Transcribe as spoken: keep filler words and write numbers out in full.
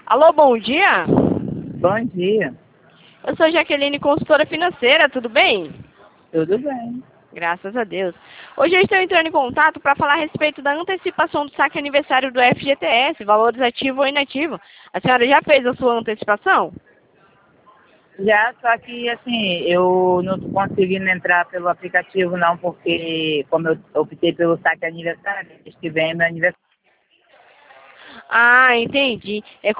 Alô, bom dia. Bom dia. Eu sou Jaqueline, consultora financeira, tudo bem? Tudo bem. Graças a Deus. Hoje eu estou entrando em contato para falar a respeito da antecipação do saque aniversário do F G T S, valores ativo ou inativo. A senhora já fez a sua antecipação? Já, só que assim, eu não tô conseguindo entrar pelo aplicativo não, porque como eu optei pelo saque aniversário, mês que vem é meu aniversário. Ah, entendi. É